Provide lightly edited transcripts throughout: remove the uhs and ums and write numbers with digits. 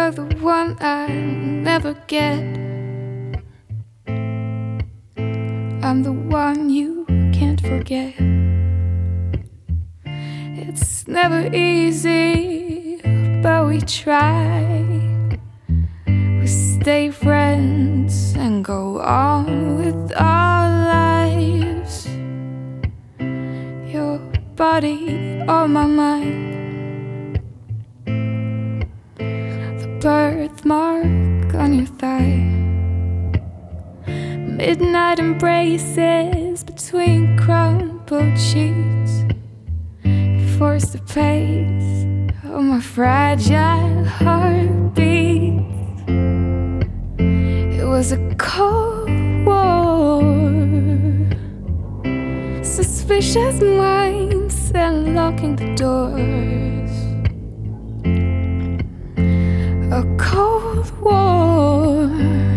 You're the one I never get. I'm the one you can't forget. It's never easy, but we try. We stay friends and go on with our lives. Your body on my mind, the birthmark on your thigh, midnight embraces between crumpled sheets. You force the pace of my fragile heartbeat. It was a cold war, suspicious minds and locking the doors. A cold war.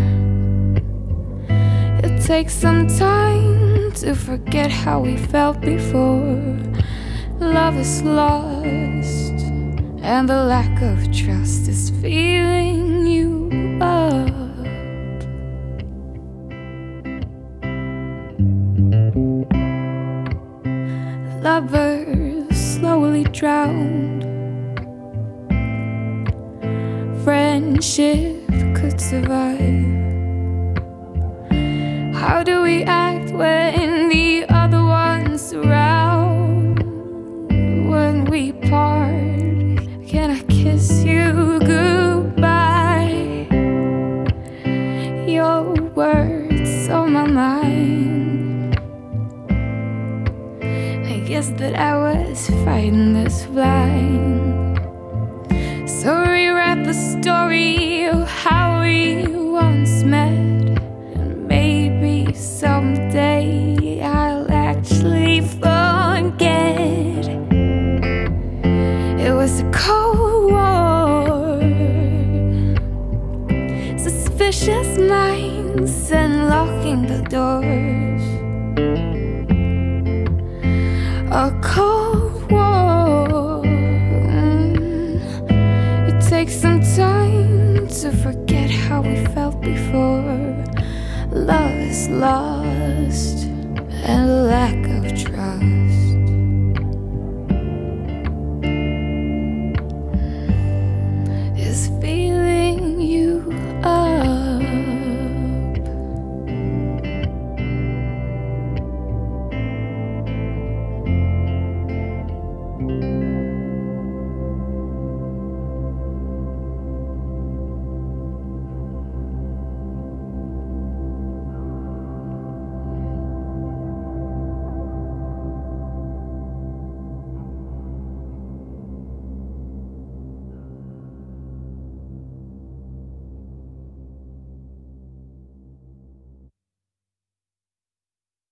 It takes some time to forget how we felt before. Love is lost, and the lack of trust is feeling you up. Lovers slowly drowned. Friendship could survive. How do we act when the other one's around? When we part, can I kiss you goodbye? Your words on my mind. I guess that I was fighting this blind. So rewrite the story of how we once met, and maybe someday I'll actually forget. It was a cold war, suspicious minds and locking the doors. A cold war. It takes some time to forget how we felt before. Love is lost, and